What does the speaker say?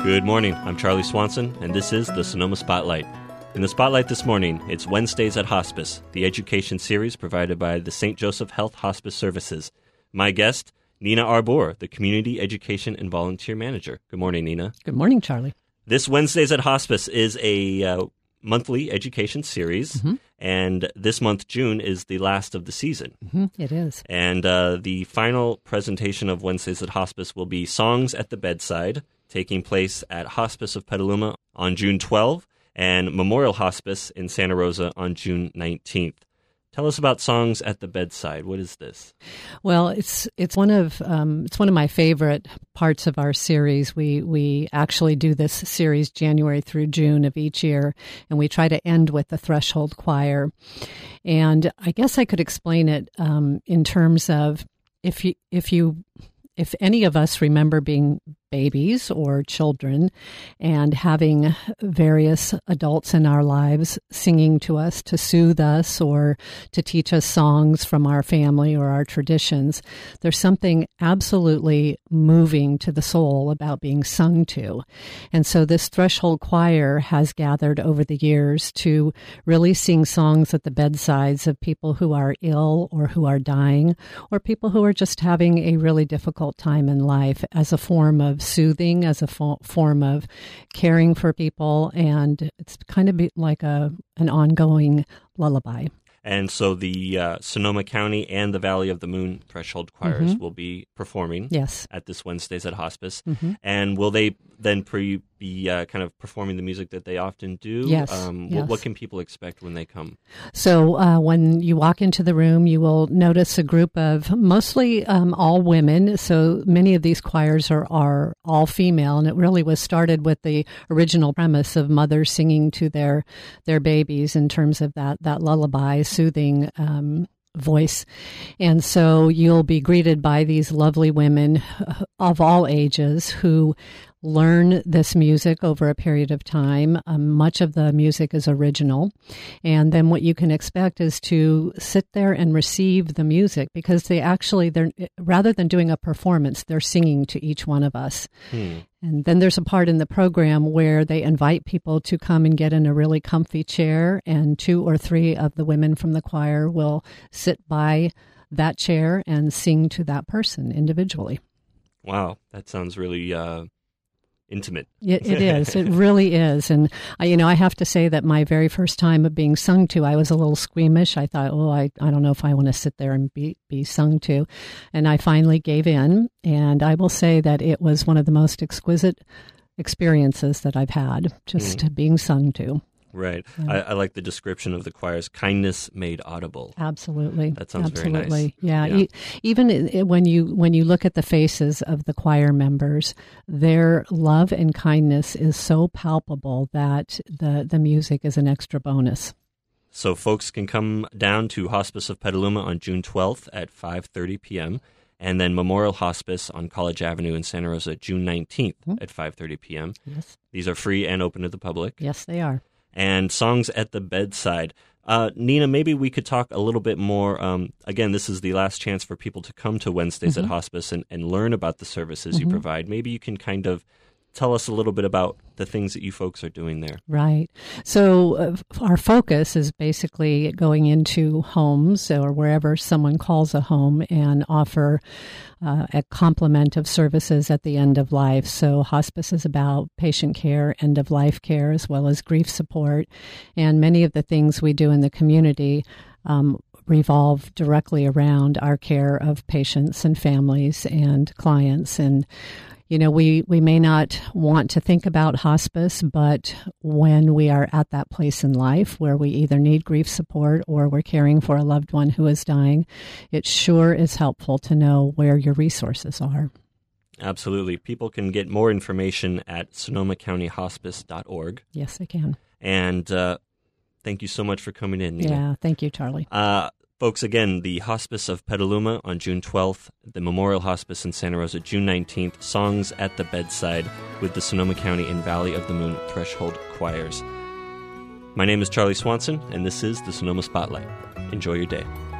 Good morning, I'm Charlie Swanson, and this is the Sonoma Spotlight. In the Spotlight this morning, it's Wednesdays at Hospice, the education series provided by the St. Joseph Health Hospice Services. My guest, Nina Arbor, the Community Education and Volunteer Manager. Good morning, Nina. Good morning, Charlie. This Wednesdays at Hospice is a monthly education series, and this month, June, is the last of the season. It is. And the final presentation of Wednesdays at Hospice will be Songs at the Bedside, taking place at Hospice of Petaluma on June 12th and Memorial Hospice in Santa Rosa on June 19th. Tell us about Songs at the Bedside. What is this? Well, it's one of my favorite parts of our series. We actually do this series January through June of each year, and we try to end with the Threshold Choir. And I guess I could explain it in terms of if any of us remember being babies or children and having various adults in our lives singing to us to soothe us or to teach us songs from our family or our traditions, there's something absolutely moving to the soul about being sung to. And so this Threshold Choir has gathered over the years to really sing songs at the bedsides of people who are ill or who are dying or people who are just having a really difficult time in life as a form of soothing, as a form of caring for people, and it's kind of like an ongoing lullaby. And so the Sonoma County and the Valley of the Moon Threshold Choirs will be performing at this Wednesdays at Hospice. And will they then be kind of performing the music that they often do? Yes. What can people expect when they come? So when you walk into the room, you will notice a group of mostly all women. So many of these choirs are all female, and it really was started with the original premise of mothers singing to their babies in terms of that lullaby, soothing voice. And so you'll be greeted by these lovely women of all ages who learn this music over a period of time. Much of the music is original. And then what you can expect is to sit there and receive the music, because they're rather than doing a performance, they're singing to each one of us. And then there's a part in the program where they invite people to come and get in a really comfy chair, and 2 or 3 of the women from the choir will sit by that chair and sing to that person individually. Wow, that sounds really intimate. It is. It really is. And I have to say that my very first time of being sung to, I was a little squeamish. I thought, I don't know if I want to sit there and be sung to. And I finally gave in. And I will say that it was one of the most exquisite experiences that I've had, just being sung to. Right. I like the description of the choir's kindness made audible. Absolutely. That sounds very nice. Yeah. Even when you look at the faces of the choir members, their love and kindness is so palpable that the music is an extra bonus. So folks can come down to Hospice of Petaluma on June 12th at 5:30 p.m., and then Memorial Hospice on College Avenue in Santa Rosa June 19th at 5:30 p.m. Yes. These are free and open to the public. Yes, they are. And Songs at the Bedside. Nina, maybe we could talk a little bit more. Again, this is the last chance for people to come to Wednesdays at Hospice and learn about the services you provide. Maybe you can kind of tell us a little bit about the things that you folks are doing there. Right. So our focus is basically going into homes or wherever someone calls a home and offer a complement of services at the end of life. So hospice is about patient care, end of life care, as well as grief support. And many of the things we do in the community revolve directly around our care of patients and families and clients. And we may not want to think about hospice, but when we are at that place in life where we either need grief support or we're caring for a loved one who is dying, it sure is helpful to know where your resources are. Absolutely. People can get more information at sonomacountyhospice.org. Yes, they can. And thank you so much for coming in, Nina. Yeah, thank you, Charlie. Folks, again, the Hospice of Petaluma on June 12th, the Memorial Hospice in Santa Rosa June 19th, Songs at the Bedside with the Sonoma County and Valley of the Moon Threshold Choirs. My name is Charlie Swanson, and this is the Sonoma Spotlight. Enjoy your day.